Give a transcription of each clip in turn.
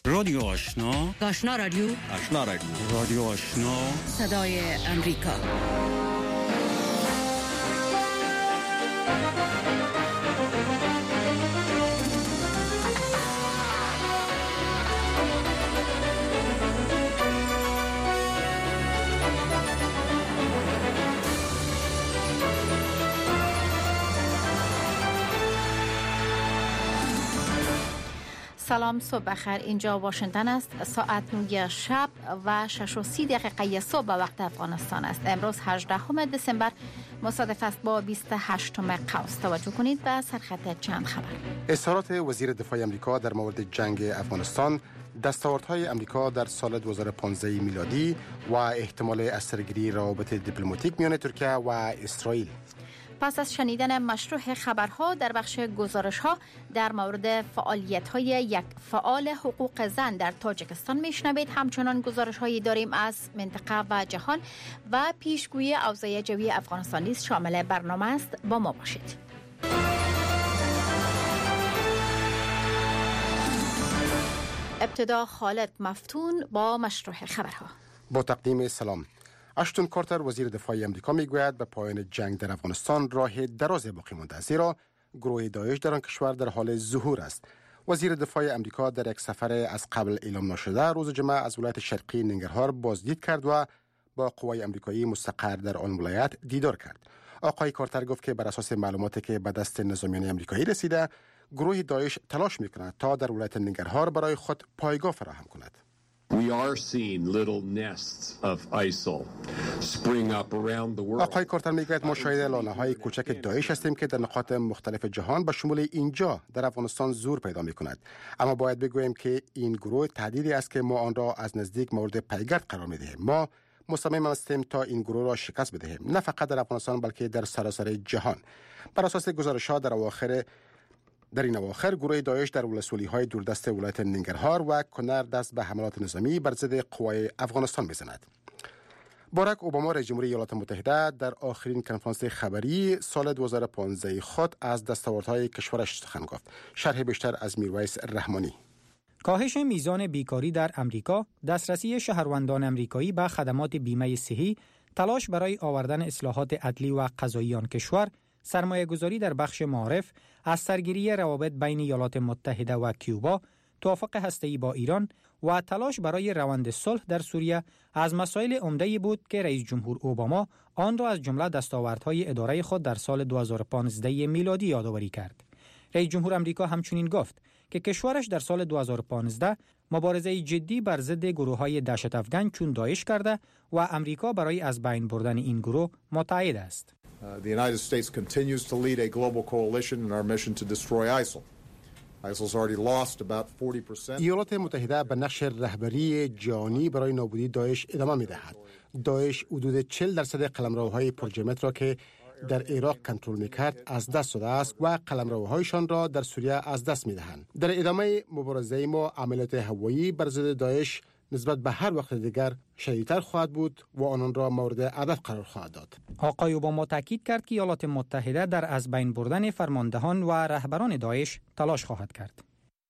رادیو آشنا، آشنا رادیو، آشنا رادیو، رادیو آشنا، صدای امریکا. سلام، صبح بخیر. اینجا واشنگتن است. ساعت 9 شب و 6:30 صبح به وقت افغانستان است. امروز 18 دسامبر مصادف است با 28 قوس. توجه کنید به سرخط چند خبر. اظهارات وزیر دفاع آمریکا در مورد جنگ افغانستان، دستاوردهای آمریکا در سال 2015 میلادی و احتمال اثرگیری روابط دیپلماتیک میان ترکیه و اسرائیل. پس از شنیدن مشروع خبرها در بخش گزارش‌ها در مورد فعالیت‌های یک فعال حقوق زن در تاجیکستان میشنوید. همچنان گزارش‌هایی داریم از منطقه و جهان و پیشگویی اوضاع جوی افغانستان نیز شامل برنامه است. با ما باشید. ابتدا خالد مفتون با مشروع خبرها. با تقدیم سلام. اشتون کارتر وزیر دفاع آمریکا میگوید به پایان جنگ در افغانستان راه دراز باقی مانده، زیرا گروه داعش در آن کشور در حال ظهور است. وزیر دفاع آمریکا در یک سفر از قبل اعلام نشده روز جمعه از ولایت شرقی ننگرهار بازدید کرد و با قوای آمریکایی مستقر در آن ولایت دیدار کرد. آقای کارتر گفت که بر اساس معلوماتی که به دست نظامیان آمریکایی رسیده، گروه داعش تلاش میکند تا در ولایت ننگرهار برای خود پایگاه فراهم کند. We are seeing little nests of ISIL spring up around the world. آقای کارتر میگوید ما شاهد لانه‌های کوچک داعش هستیم که در نقاط مختلف جهان به شمول اینجا در افغانستان ظهور پیدا می‌کند. اما باید بگوییم که این گروه تهدیدی است که ما آن را از نزدیک مورد پیگرد قرار می‌دهیم. ما مصمم هستیم تا این گروه را شکست بدهیم، نه فقط در افغانستان بلکه در سراسر جهان. بر اساس گزارش‌ها در این اواخر گروه داعش در ولسوالی‌های دوردست ولایت ننگرهار و کنر دست به حملات نظامی بر ضد قوای افغانستان می‌زند. باراک اوباما رئیس جمهوری ایالات متحده در آخرین کنفرانس خبری سال 2015 خود از دستاوردهای کشورش سخن گفت. شرح بیشتر از میرویس رحمانی. کاهش میزان بیکاری در امریکا، دسترسی شهروندان امریکایی به خدمات بیمه صحی، تلاش برای آوردن اصلاحات عدلی و قضایی آن کشور، سرمایه‌گذاری در بخش معارف، از سرگیری روابط بین ایالات متحده و کیوبا، توافق هسته‌ای با ایران و تلاش برای روند صلح در سوریه از مسائل عمده‌ای بود که رئیس جمهور اوباما آن را از جمله دستاوردهای اداره خود در سال 2015 میلادی یادآوری کرد. رئیس جمهور آمریکا همچنین گفت که کشورش در سال 2015 مبارزه جدی بر ضد گروه‌های دهشت افکن چون داعش کرده و آمریکا برای از بین بردن این گروه متحد است. The United States continues to lead a global coalition in our mission to destroy ISIL. ISIL's already lost about 40%. ایالات متحده به نقش رهبری جهانی برای نابودی داعش ادامه می‌دهد. داعش حدود 40% قلمروهای پرجرمت را که در عراق کنترل می‌کرد از دست داده است و قلمروهایشان را در سوریه از دست می‌دهند. در ادامه مبارزه ما عملیات هوایی بر ضد داعش نسبت به هر وقت دیگر شدیدتر خواهد بود و آنان را مورد هدف قرار خواهد داد. آقای اوباما تاکید کرد که ایالات متحده در از بین بردن فرماندهان و رهبران داعش تلاش خواهد کرد.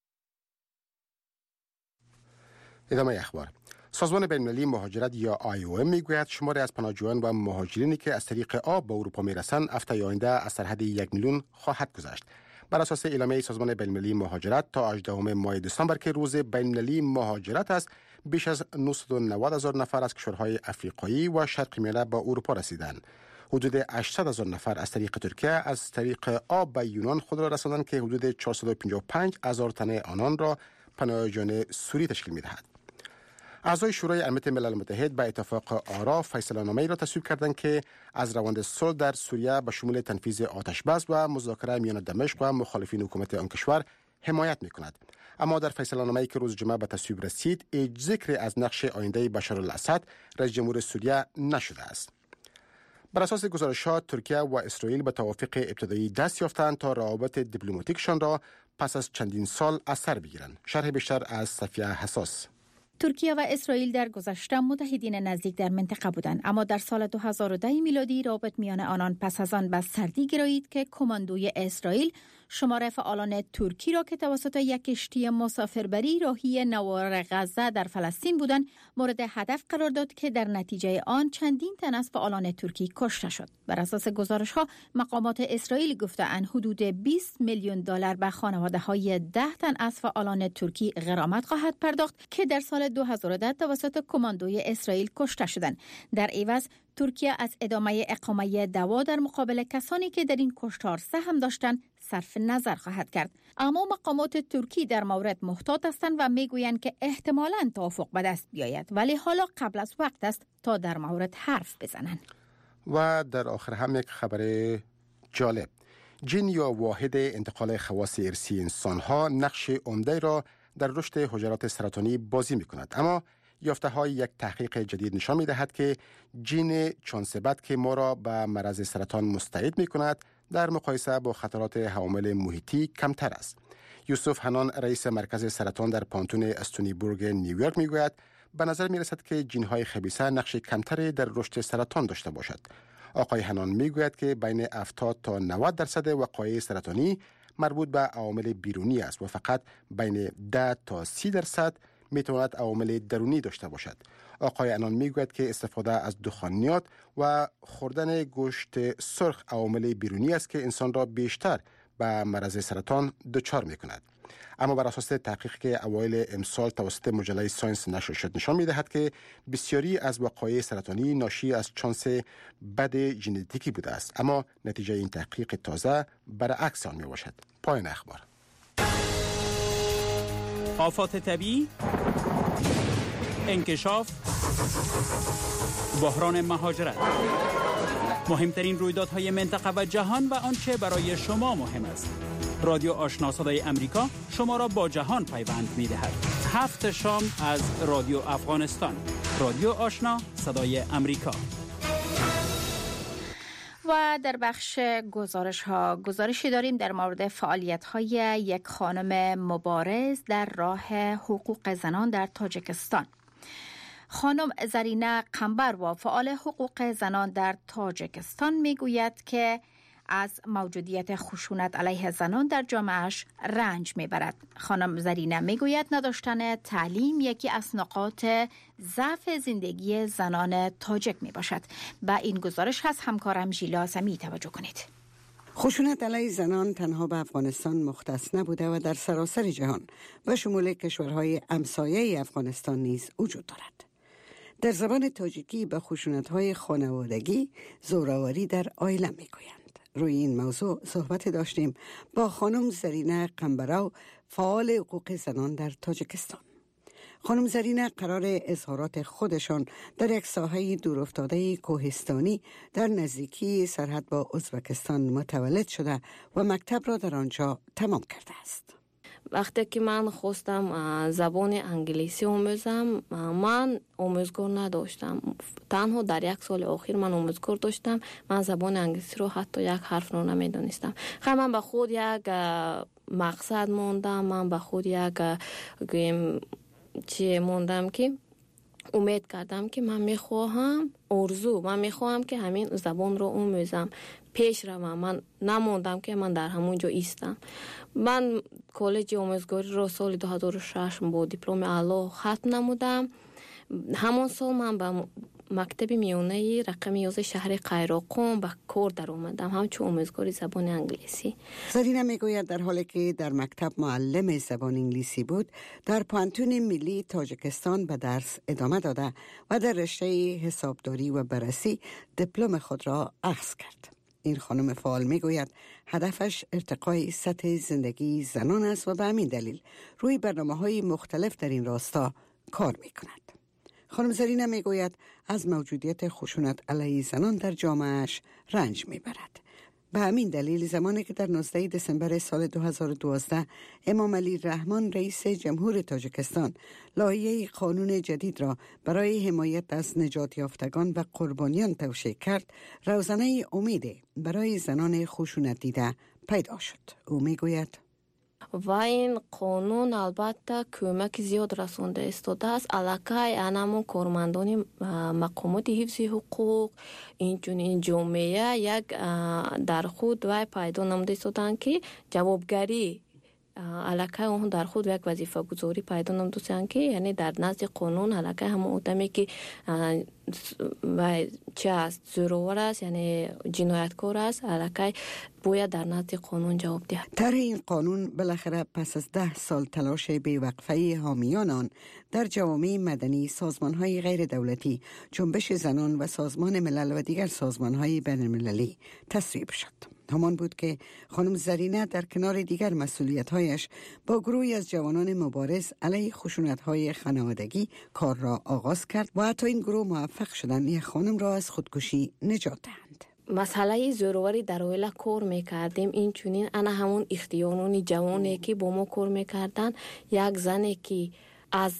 ادامه اخبار. سازمان بین‌المللی مهاجرت یا IOM میگوید شماری از پناهجویان و مهاجرینی که از طریق آب به اروپا میرسند هفته آینده از سرحد 1 میلیون خواهد گذشت. بر اساس اعلامیه سازمان بین‌المللی مهاجرت تا 18 ماه دسامبر که روز بین‌المللی مهاجرت است، بیش از 990,000 نفر از کشورهای افریقایی و شرق میانه به اروپا رسیدند. حدود 800,000 نفر از طریق ترکیه از طریق آب به یونان خود را رساندند که حدود 455,000 تن آنان را پناهجویان سوری تشکیل می‌دهد. اعضای شورای امنیت ملل متحد به اتفاق آرا فیصله‌نامه‌ای را تصویب کردند که از روند صلح در سوریه به شمول تنفیذ آتش بس و مذاکره میان دمشق و مخالفین حکومت آن کشور حمایت می‌کند. اما در فیصله‌نامه‌ای که روز جمعه به تصویب رسید، هیچ ذکری از نقش آینده بشارالاسد رئیس جمهور سوریه نشده است. بر اساس گزارش‌ها ترکیه و اسرائیل به توافق ابتدایی دست یافتند تا روابط دیپلماتیکشان را پس از چندین سال از سر بگیرند. شرح بیشتر از صفیه حساس. ترکیه و اسرائیل در گذشته متحدین نزدیک در منطقه بودند، اما در سال 2010 میلادی رابط میان آنان پس از آن به سردی گرایید که کماندوی اسرائیل شمار فعالان ترکی را که توسط یک کشتی مسافربری راهی نوار غزه در فلسطین بودند مورد هدف قرار داد که در نتیجه آن چندین تن از فعالان ترکی کشته شد. بر اساس گزارش‌ها مقامات اسرائیل گفته‌اند حدود 20 میلیون دلار به خانواده‌های 10 تن از فعالان ترکی غرامت خواهد پرداخت که در سال 2010 توسط کماندوی اسرائیل کشته شدند. در عوض ترکیه از ادامه اقامه دعوا در مقابل کسانی که در این کشتار سهم داشتند صرف نظر خواهد کرد. اما مقامات ترکی در مورد محتاط هستند و میگویند که احتمالاً توافق به دست بیاید، ولی حالا قبل از وقت است تا در مورد حرف بزنند. و در آخر هم یک خبر جالب. جین یا واحد انتقال خواص ارثی انسان‌ها نقش عمده را در رشد حجرات سرطانی بازی می‌کند، اما یافته‌های یک تحقیق جدید نشان می‌دهد که جین چانسبت که ما را به مرض سرطان مستعد می‌کند در مقایسه با خطرات عوامل محیطی کمتر است. یوسف حنان رئیس مرکز سرطان در پانتون استونی بورگ نیویورک میگوید به نظر میرسد که جین‌های خبیثه نقش کمتری در رشد سرطان داشته باشد. آقای حنان میگوید که بین 70 تا 90% وقایع سرطانی مربوط به عوامل بیرونی است و فقط بین 10 تا 30% میتواند عوامل درونی داشته باشد. آقای حنان میگوید که استفاده از دخانیات و خوردن گوشت سرخ عوامل بیرونی است که انسان را بیشتر به مرض سرطان دچار میکند. اما بر اساس تحقیقی که اوایل امسال توسط مجله ساینس نشر شد نشان میدهد که بسیاری از وقایع سرطانی ناشی از چانس بد ژنتیکی بوده است، اما نتیجه این تحقیق تازه برعکس آن میباشد. پایان اخبار. آفات طبیعی، انکشاف، بحران مهاجرت، مهمترین رویدادهای منطقه و جهان و آنچه برای شما مهم است. رادیو آشنا صدای امریکا شما را با جهان پیوند می‌دهد. 7 شام از رادیو افغانستان. رادیو آشنا صدای امریکا. و در بخش گزارشی داریم در مورد فعالیت‌های یک خانم مبارز در راه حقوق زنان در تاجیکستان. خانم زرینه قنبروا فعال حقوق زنان در تاجیکستان میگوید که از موجودیت خشونت علیه زنان در جامعهش رنج میبرد. خانم زرینه میگوید نداشتن تعلیم یکی از نقاط ضعف زندگی زنان تاجیک میباشد. با این گزارش از همکارم ژیلا سمی توجه کنید. خشونت علیه زنان تنها به افغانستان مختص نبوده و در سراسر جهان به شمول کشورهای همسایه افغانستان نیز وجود دارد. در زبان تاجیکی به خشونت‌های خانوادگی زوراوری در عائله میگویند. روی این موضوع صحبت داشتیم با خانم زرینه قنبروا فعال حقوق زنان در تاجیکستان. خانم زرینه قرار اظهارات خودشان در یک ساحه دورافتاده کوهستانی در نزدیکی سرحد با ازبکستان متولد شده و مکتب را در آنجا تمام کرده است. وقتی که من خواستم زبان انگلیسی آموزم، من آموزگار نداشتم. تنها در 1 سال اخیر من آموزگار داشتم. من زبان انگلیسی رو حتی یک حرف رو نمیدانستم. خیلی من به خود یک مقصد موندم. من به خود یک چی موندم که امید کردم که من میخواهم که همین زبان رو آموزم، پیش روم. من نموندم که من در همونجا ایستم. من کالج آموزگاری رو سال 2006 با دیپلم اعلی ختم نمودم. همون سال من به مکتب میانه رقم 11 شهر قیراقوم به کار در اومدم، همچون آموزگاری زبان انگلیسی. زرینه میگوید در حالی که در مکتب معلم زبان انگلیسی بود، در پانتون ملی تاجیکستان به درس ادامه داده و در رشته حسابداری و بررسی دیپلم خود را اخذ کرد. این خانم فعال میگوید هدفش ارتقای سطح زندگی زنان است و به همین دلیل روی برنامه‌های مختلف در این راستا کار میکند. خانم زرینه میگوید از موجودیت خشونت علیه زنان در جامعهش رنج میبرد. به همین دلیل زمانی که در 19 دسامبر سال 2012 امام علی رحمان رئیس جمهور تاجیکستان لایحه قانون جدید را برای حمایت از نجات یافتگان و قربانیان توشیح کرد، روزنه امید برای زنان خشونت دیده پیدا شد. او میگوید و این قانون البته کمک زیاد رسونده استاده است. علاقه انمون کارمندان مقامات حفظ حقوق این جامعه یک در خود و پیدا نموده استادند که جوابگری علاقه اون در خود یک وظیفه گذاری پیدا نمودند که یعنی در نزد قانون علاقه همون آدمی که چه است زورآور است یعنی جنایتکار است علاقه باید در نزد قانون جواب دهد. طرح این قانون بالاخره پس از 10 سال تلاش بی‌وقفه حامیان آن در جوامع مدنی، سازمان‌های غیر دولتی، جنبش زنان و سازمان ملل و دیگر سازمان‌های بین‌المللی تصویب شد. همان بود که خانم زرینه در کنار دیگر مسئولیت‌هایش با گروهی از جوانان مبارز علیه خشونت‌های خانوادگی کار را آغاز کرد و حتی این گروه موفق شدند یک خانم را از خودکشی نجات دهند. مسئله زوروری در اویلا کار میکردیم این چونین انا همون اختیارانی جوانی که با ما کار میکردن یک زنی که از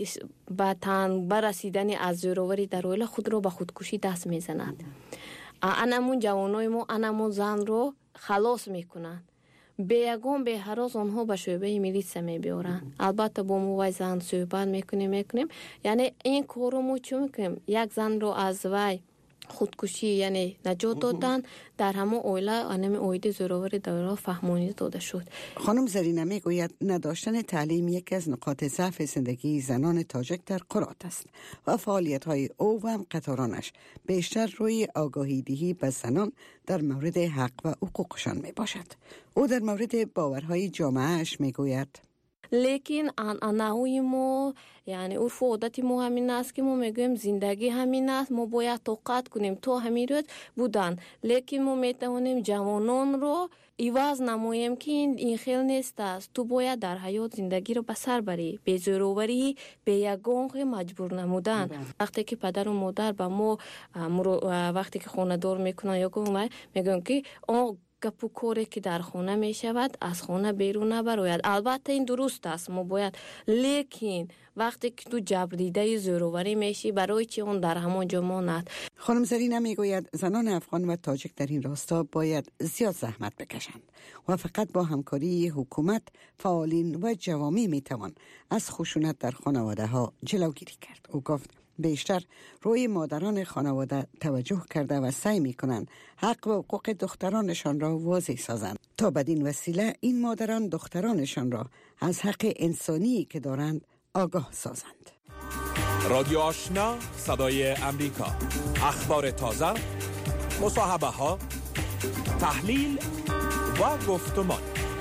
بطن برسیدن از زوروری در اویلا خود رو به خودکشی دست میزند. انمون جوانای ما انمون زن رو خلاص میکنن بیگم به هراس آنها به شعبه میلیس میبرن. البته با ما وای زن صحبت میکنیم یعنی این کارو ما چون میکنیم یک زن رو از وای خودکشی یعنی نجات دادن در همون اویلا انمی اویده زوروری دوره فهمانی داده شد. خانم زرینه میگوید نداشتن تعلیم یکی از نقاط ضعف زندگی زنان تاجک در قرات است و فعالیت‌های او و هم قطارانش بیشتر روی آگاهی دهی به زنان در مورد حق و حقوقشان می باشد. او در مورد باورهای جامعهش میگوید لیکن انعنه‌های ما یعنی عرف و عادت ما همین است که ما میگویم زندگی همین است ما باید طاقت کنیم تو همین روز بودن لیکن ما میتوانیم جوانان رو ایواز نماییم که این خیل نیست است تو باید در حیات زندگی رو بسر بری به زوروری به یگانق مجبور نمودن. وقتی که پدر و مادر به ما وقتی که خانه دار میکنن یا میگن که گپو کاری که در خانه می شود از خانه بیرون نبراید. البته این درست است ما باید لیکن وقتی که تو جبریده زوروری میشی برای چی اون در همان جا ماند. خانم زرینه میگوید زنان افغان و تاجک در این راستا باید زیاد زحمت بکشند و فقط با همکاری حکومت، فعالین و جوامع میتوان از خشونت در خانواده ها جلوگیری کرد. او گفت بیشتر روی مادران خانواده توجه کرده و سعی میکنند حق و حقوق دخترانشان را واضح سازند تا بدین وسیله این مادران دخترانشان را از حق انسانی که دارند آگاه سازند. رادیو آشنا صدای امریکا، اخبار تازه، مصاحبه ها، تحلیل و گفتمان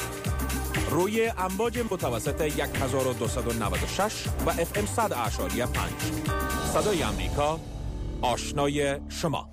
روی امواج متوسط 1296 و FM 100.5 صدای امریکا، آشنای شما.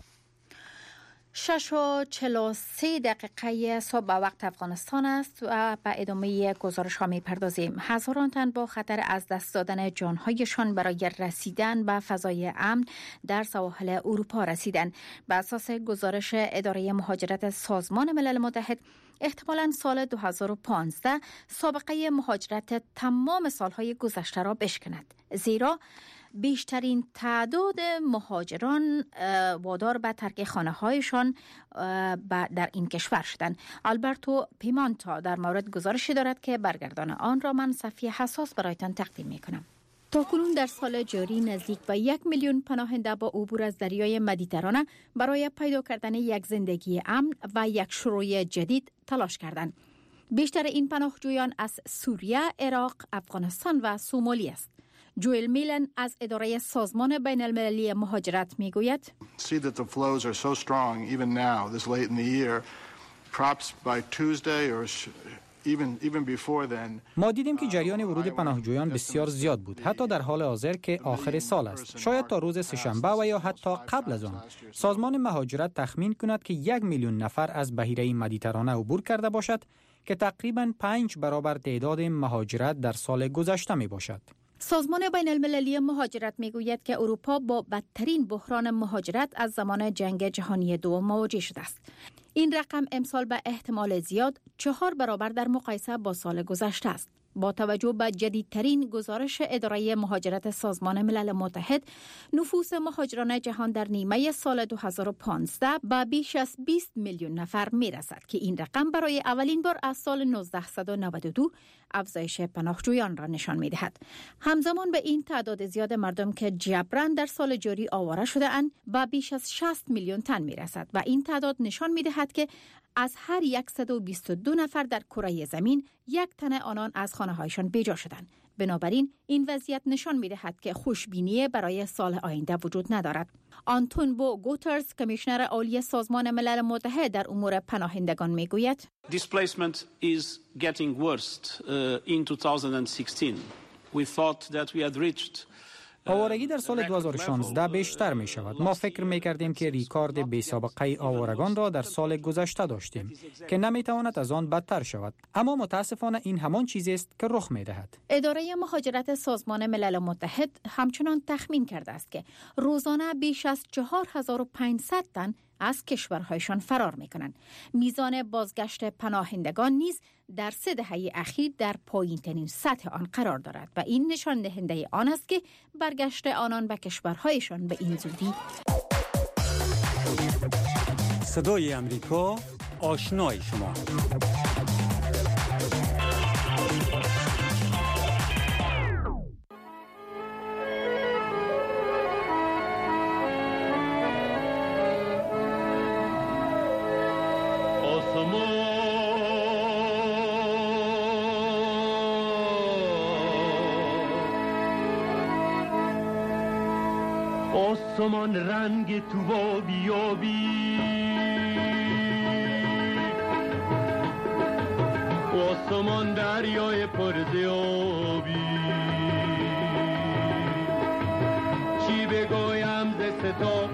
6:43 صبح به وقت افغانستان است و به ادامه گزارش ها می پردازیم. هزاران تن با خطر از دست دادن جانهایشان برای رسیدن به فضای امن در سواحل اروپا رسیدند. بر اساس گزارش اداره مهاجرت سازمان ملل متحد احتمالاً سال 2015 سابقه مهاجرت تمام سالهای گذشته را بشکند، زیرا بیشترین تعداد مهاجران وادار به ترک خانه‌هایشان در این کشور شدند. آلبرتو پیمانتا در مورد گزارشی دارد که برگردان آن را من صفی حساس برایتان تقدیم می‌کنم. تاکنون در سال جاری نزدیک به 1 میلیون پناهنده با عبور از دریای مدیترانه برای پیدا کردن یک زندگی امن و یک شروع جدید تلاش کردند. بیشتر این پناهجویان از سوریه، عراق، افغانستان و سومالی است. جوئل میلن از اداره سازمان بین المللی مهاجرت میگوید See that the flows are so strong even now this late in the year perhaps by Tuesday or even before then. ما دیدیم که جریان ورود پناهجویان بسیار زیاد بود، حتی در حال حاضر که آخر سال است، شاید تا روز سه‌شنبه و یا حتی قبل از آن. سازمان مهاجرت تخمین کند که 1 میلیون نفر از بحیره مدیترانه عبور کرده باشد که تقریباً 5 برابر تعداد مهاجرت در سال گذشته می باشد. سازمان بین المللی مهاجرت میگوید که اروپا با بدترین بحران مهاجرت از زمان جنگ جهانی دوم مواجه شده است. این رقم امسال به احتمال زیاد 4 برابر در مقایسه با سال گذشته است. با توجه به جدیدترین گزارش اداره مهاجرت سازمان ملل متحد، نفوس مهاجران جهان در نیمه سال 2015 به بیش از 20 میلیون نفر می رسد که این رقم برای اولین بار از سال 1992 افزایش پناهجویان را نشان می دهد. همزمان به این تعداد زیاد مردم که جبران در سال جاری آواره شده اند به بیش از 60 میلیون تن می رسد و این تعداد نشان می دهد که از هر 122 نفر در کره زمین یک تن آنان از خانه هایشان بیجا شدند. بنابراین این وضعیت نشان می دهد که خوشبینی برای سال آینده وجود ندارد. آنتون بو گوترز، کمیشنر عالی سازمان ملل متحد در امور پناهندگان می گوید Displacement is getting worse in 2016. We thought that we had reached آوارگی در سال 2016 بیشتر می شود. ما فکر می کردیم که ریکارد بی سابقه آوارگان را در سال گذشته داشتیم که نمی تواند از آن بدتر شود. اما متاسفانه این همان چیزی است که رخ می دهد. اداره مهاجرت سازمان ملل متحد همچنان تخمین کرده است که روزانه بیش از 4500 تن از کشورهایشان فرار می کنند. میزان بازگشت پناهندگان نیز در 3 دهه اخیر در پایین‌ترین سطح آن قرار دارد و این نشان دهنده آن است که برگشت آنان به کشورهایشان به این زودی. صدای امریکا، آشنای شما. آسمان رنگ تو و بیابی، آسمان دریای پرزیابی، چی بگویم ز ستا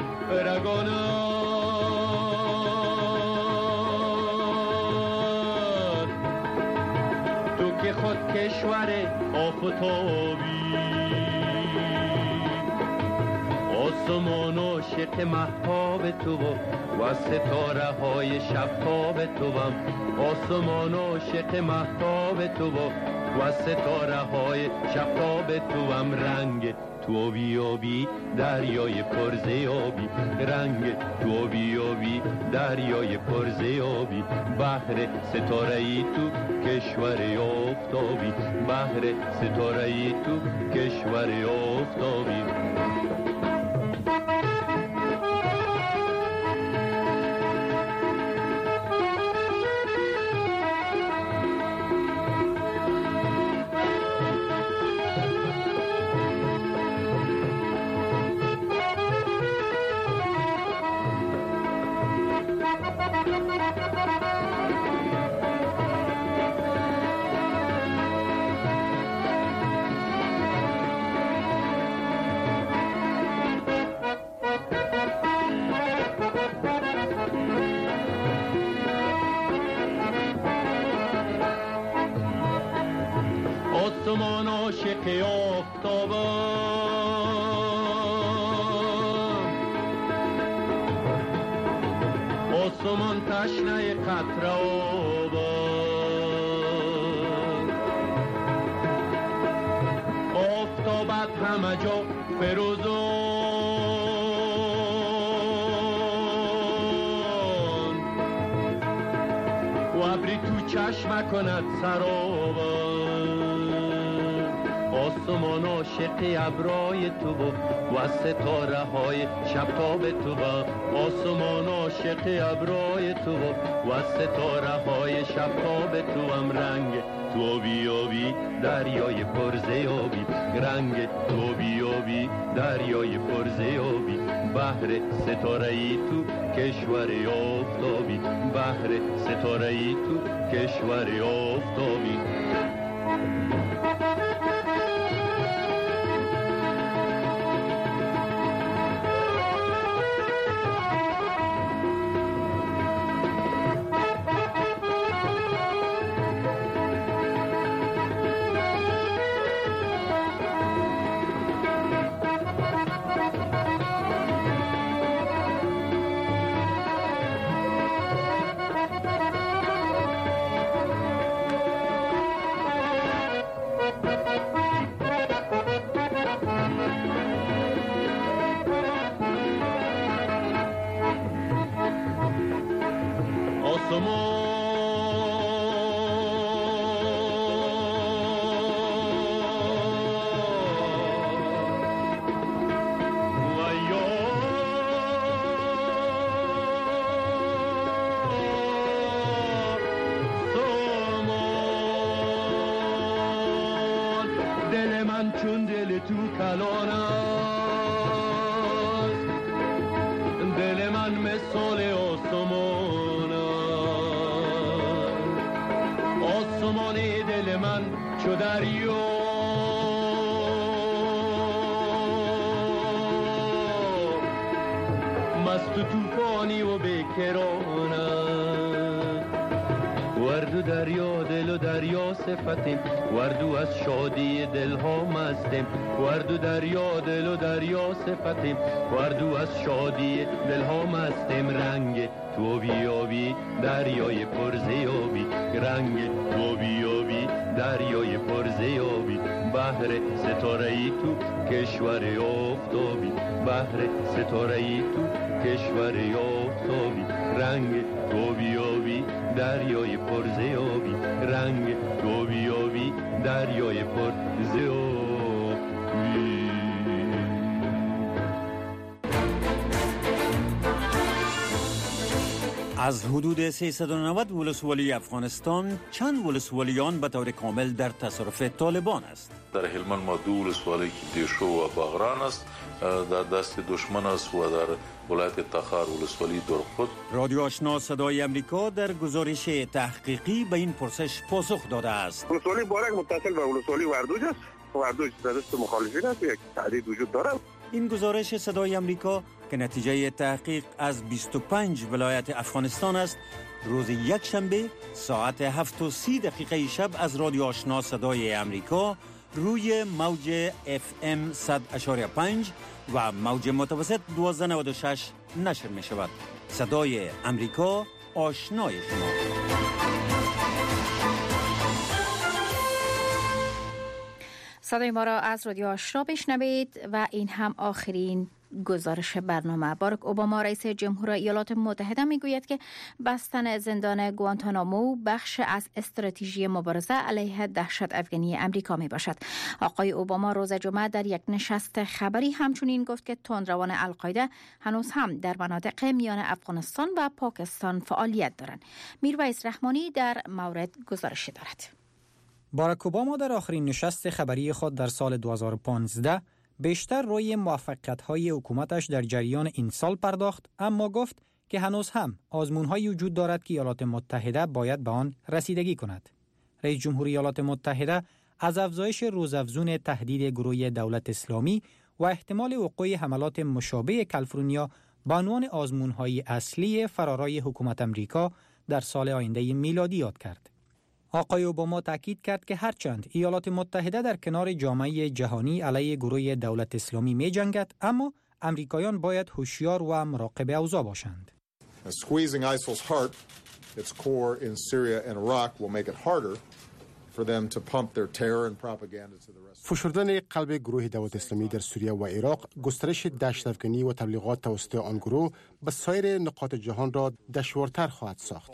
رگانت، تو که خود کشور آفتابی، آسمان عاشق مهتاب تو و ستاره های شبتاب توام، آسمان عاشق مهتاب تو و ستاره های شبتاب توام، رنگ تو بیابی دریای پرزیابی، رنگ تو بیابی دریای پرزیابی، بحر ستاره ای تو کشور آفتابی، بحر ستاره ای تو کشور آفتابی. آسمان عاشق آفتابم، آسمان تشنه قطره آبم، آفتابت همه جا فروزان و ابری تو چشم کند سرابم، آسمان عاشق ابرای تو و ستاره های شبتاب تو، آسمان عاشق ابرای تو و ستاره های شبتاب تو، هم رنگ تو بیابی دریای پرزیابی، رنگ تو بیابی دریای پرزیابی، بحر ستاره ای تو کشور آفتابی، بحر ستاره ای تو کشور آفتابی. باران است، دل من مثال آسمان است، آسمان دل من چو دریا، مست و طوفانی و بیکران است. وردو دریا دل و دریا صفتیم، وردو از شادی دلها مستیم. وردو دریا دل و دریا صفتیم، وردو از شادی دلها مستیم. رنگ تو بیابی دریای پرزیابی، رنگ تو بیابی دریای پرزیابی. بحر ستاره‌ای تو کشور آفتابی، بحر ستاره‌ای تو کشور آفتابی. رنگ تو بیابی دریای پرزیابی، رنگ تو بیابی دریای پرزیابی. از حدود 390 ولسوالی افغانستان چند ولسوالیان به طور کامل در تصرف طالبان است. در هلمند ما 2 ولسوالی که دیشو و باغران است در دست دشمن است و در ولایت تخار ولسوالی درخود. رادیو آشنا صدای امریکا در گزارش تحقیقی به این پرسش پاسخ داده است. ولسوالی بارک متصل به ولسوالی وردوج است. وردوج در دست مخالفین است، یک تهدید وجود دارد. این گزارش صدای امریکا که نتیجه تحقیق از 25 ولایت افغانستان است، روز یکشنبه ساعت 7:30 شب از رادیو آشنا صدای امریکا روی موج FM 100.5 و موج متوسط 1296 نشر می شود. صدای امریکا، آشنای شما. صدای ما را از رادیو آشنا بشنوید و این هم آخرین گزارش برنامه. باراک اوباما رئیس جمهور ایالات متحده میگوید که بستن زندان گوانتانامو بخش از استراتژی مبارزه علیه دهشت افغانی امریکا می باشد. آقای اوباما روز جمعه در یک نشست خبری همچنین گفت که تندروان القاعده هنوز هم در مناطق میان افغانستان و پاکستان فعالیت دارند. میرویس رحمانی در مورد گزارش دارد. باراک اوباما در آخرین نشست خبری خود در سال 2015 بیشتر روی موفقیت‌های حکومتش در جریان این سال پرداخت، اما گفت که هنوز هم آزمون‌هایی وجود دارد که ایالات متحده باید به آن رسیدگی کند. رئیس جمهور ایالات متحده از افزایش روزافزون تهدید گروه دولت اسلامی و احتمال وقوع حملات مشابه کالیفرنیا به عنوان آزمون‌های اصلی فرارای حکومت امریکا در سال آینده میلادی یاد کرد. آقای اوباما تاکید کرد که هرچند ایالات متحده در کنار جامعه جهانی علیه گروه دولت اسلامی می جنگد، اما امریکایان باید هوشیار و مراقب اوضاع باشند. Squeezing ISIL's heart, its core in Syria and Iraq will make it harder for them to pump their terror and propaganda to the rest. فشردن قلب گروه دولت اسلامی در سوریه و عراق، گسترش دهشت افغانی و تبلیغات توسط آن گروه به سایر نقاط جهان را دشوارتر خواهد ساخت.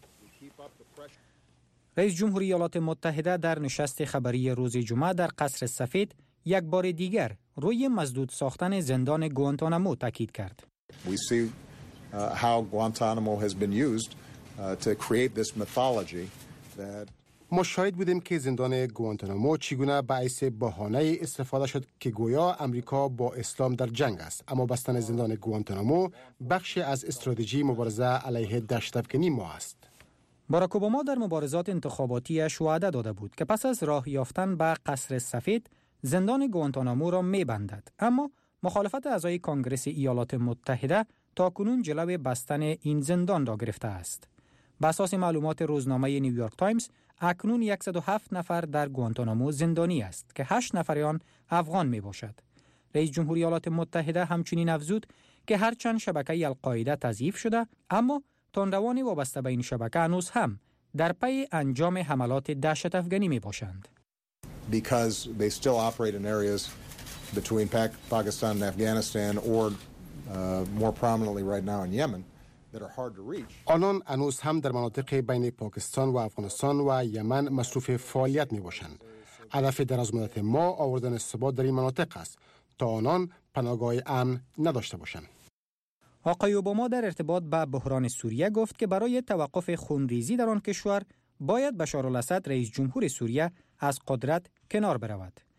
رئیس جمهور ایالات متحده در نشست خبری روز جمعه در قصر سفید یک بار دیگر روی مسدود ساختن زندان گوانتانامو تاکید کرد. We see how Guantanamo has been used to create this mythology that ما شاهد بودیم که زندان گوانتانامو چگونه باعث بهانه استفاده شد که گویا امریکا با اسلام در جنگ است، اما بستن زندان گوانتانامو بخشی از استراتژی مبارزه علیه دهشت افغانی ما است. باراک اوباما در مبارزات انتخاباتیش وعده داده بود که پس از راه یافتن به قصر سفید زندان گوانتانامو را می‌بندد، اما مخالفت اعضای کنگره ایالات متحده تاکنون جلوی بستن این زندان را گرفته است. بر اساس معلومات روزنامه نیویورک تایمز، اکنون 107 نفر در گوانتانامو زندانی است که 8 نفر آن افغان میباشد. رئیس جمهور ایالات متحده همچنین افزود که هرچند شبکه القاعده تضعیف شده، اما تندروان وابسته به این شبکه هنوز هم در پی انجام حملات دهشت افغانی میباشند. Because they still operate in areas between Pakistan and Afghanistan or more prominently right now in Yemen that are hard to reach. آنان هنوز هم در مناطق بین پاکستان و افغانستان و یمن مصروف فعالیت میباشند. هدف دراز مدت ما آوردن ثبات در این مناطق است تا آنان پناهگاه امن نداشته باشند. آقای اوباما در ارتباط با بحران سوریه گفت که برای توقف خونریزی در آن کشور باید بشار الاسد رئیس جمهور سوریه از قدرت کنار برود.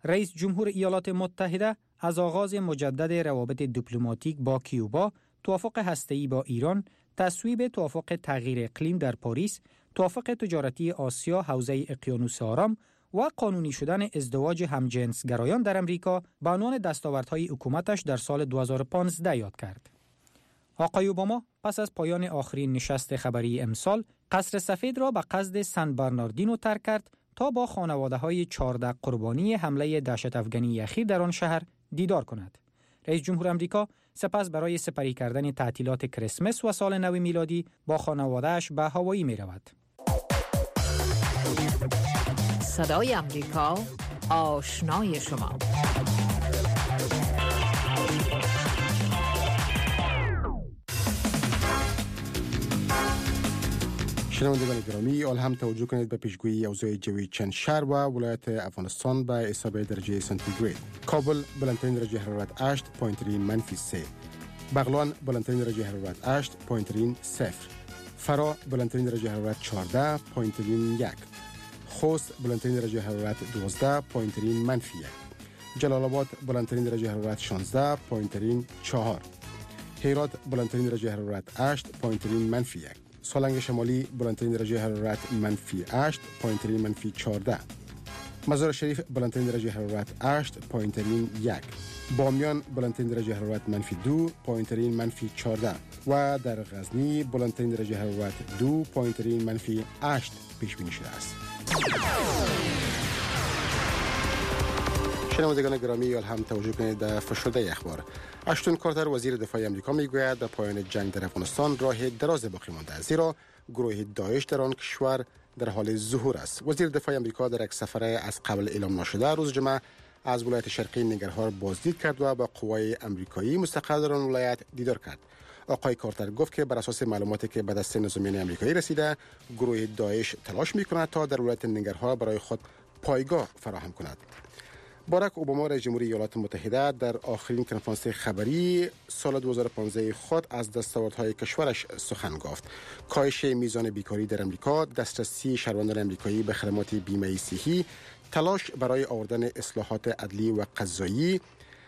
رئیس جمهور ایالات متحده از آغاز مجدد روابط دیپلماتیک با کیوبا، توافق هسته‌ای با ایران، تصویب توافق تغییر اقلیم در پاریس، توافق تجارتی آسیا حوزه اقیانوس آرام و قانونی شدن ازدواج همجنسگرایان در امریکا به عنوان دستاوردهای حکومتش در سال 2015 یاد کرد. آقای اوباما پس از پایان آخرین نشست خبری امسال، قصر سفید را به قصد سن برناردینو ترک کرد تا با خانواده‌های 14 قربانی حمله دهشت افغانی اخیر در آن شهر دیدار کند. رئیس جمهور آمریکا سپس برای سپری کردن تعطیلات کریسمس و سال نو میلادی با خانواده‌اش به هاوایی می‌رود. صدای آمریکا، آشنای شما. شنوندگان گرامی، آل هم توجه کنید به پیشگویی اوضاع جوی چند شهر و ولایت افغانستان به حساب درجه سانتیگراد. کابل بلندترین درجه حرارت 8.3 -3. بغلان بلندترین درجه حرارت 8.0. فرا بلندترین درجه حرارت 14.1. خوست بلندترین درجه حرارت 12.1. جلال آباد بلندترین درجه حرارت 16.4. هرات بلندترین درجه حرارت 8.1. سالنگ شمالی بلندترین درجه حرارت -8.3 -14. مزار شریف بلندترین درجه حرارت 8.1. بامیان بلندترین درجه حرارت -2.3 -14 و در غزنی بلندترین درجه حرارت 2.3 پیش بینی شده است. شنوندگان گرامی، هم توجه کنید به فشرده اخبار. اشتون کارتر وزیر دفاع آمریکا میگوید در پایان جنگ در افغانستان راه دراز باقی مانده، زیرا گروه داعش در آن کشور در حال ظهور است. وزیر دفاع آمریکا در یک سفر از قبل اعلام نشده روز جمعه از ولایت شرقی ننگرهار بازدید کرد و با قوای آمریکایی مستقر در آن ولایت دیدار کرد. آقای کارتر گفت که بر اساس معلوماتی که به دست نظامیان آمریکایی رسیده، گروه داعش تلاش می‌کند تا در ولایت ننگرهار برای خود پایگاه فراهم کند. باراک اوباما رئیس جمهوری ایالات متحده در آخرین کنفرانس خبری سال 2015 خود از دستاوردهای کشورش سخن گفت. کاهش میزان بیکاری در امریکا، دسترسی شهروندان امریکایی به خدمات بیمه صحی، تلاش برای آوردن اصلاحات عدلی و قضایی،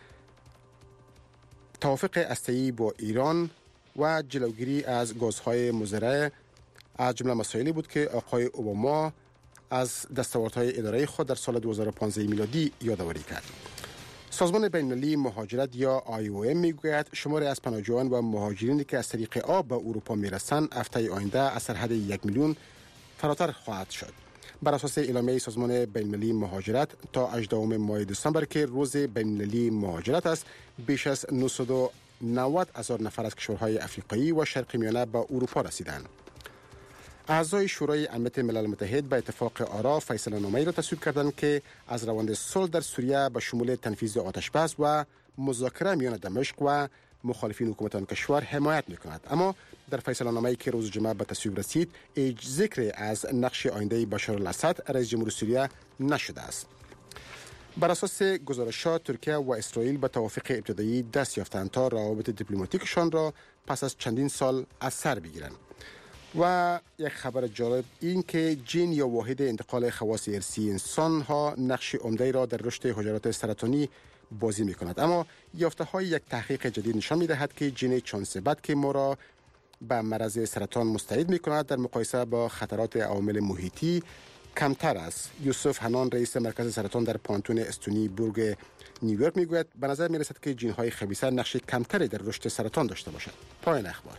توافق هسته‌ای با ایران و جلوگیری از گازهای مضر از جمله مسائلی بود که آقای اوباما از دستاوردهای اداره خود در سال 2015 میلادی یادآوری کرد. سازمان بین‌المللی مهاجرت یا IOM میگوید شماری از پناهجویان و مهاجرینی که از طریق آب به اروپا میرسند هفته آینده از سرحد 1 میلیون فراتر خواهد شد. بر اساس اعلامیه سازمان بین‌المللی مهاجرت تا 18 ماه دسامبر که روز بین‌المللی مهاجرت است، بیش از 990,000 نفر از کشورهای افریقایی و شرق میانه به اروپا رسیدند. اعضای شورای امنیت ملل متحد به اتفاق آرا فیصله‌نامه‌ای را تصویب کردند که از روند صلح در سوریه به شمول تنفیذ آتش بس و مذاکره میان دمشق و مخالفین حکومت آن کشور حمایت می‌کند. اما در فیصله‌نامه‌ای که روز جمعه به تصویب رسید، هیچ ذکری از نقش آینده بشار الاسد رئیس جمهور سوریه نشده است. بر اساس گزارشات ترکیه و اسرائیل به توافق ابتدایی دست یافتند تا روابط دیپلماتیکشان را پس از چندین سال از سر بگیرند. و یک خبر جالب این که جین یا واحد انتقال خواص ارثی انسان ها نقش عمده را در رشد حجرات سرطانی بازی می کند. اما یافته های یک تحقیق جدید نشان می دهد که جین چانسبت که ما را به مرض سرطان مستعد می کند در مقایسه با خطرات عوامل محیطی کمتر است. یوسف هنان رئیس مرکز سرطان در پانتون استونی بورگ نیویورک می گوید به نظر می رسد که جین های خبیثه نقش کمتری در رشد سرطان داشته باشد. پایان اخبار.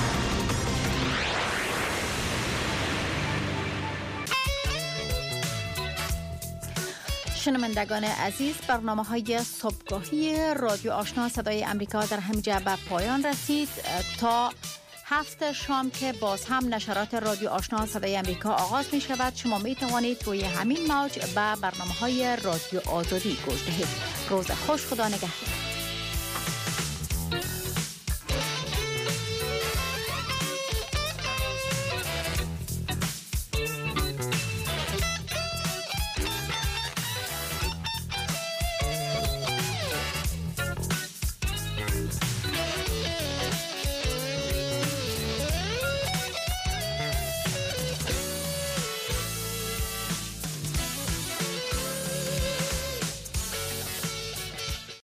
شنوندگان عزیز، برنامه‌های صبحگاهی رادیو آشنا صدای امریکا در همینجا به پایان رسید. تا هفت شام که باز هم نشرات رادیو آشنا صدای امریکا آغاز می شود، شما می توانید روی همین موج به برنامه‌های رادیو آزادی گوش دهید. روز خوش، خدا نگهدار.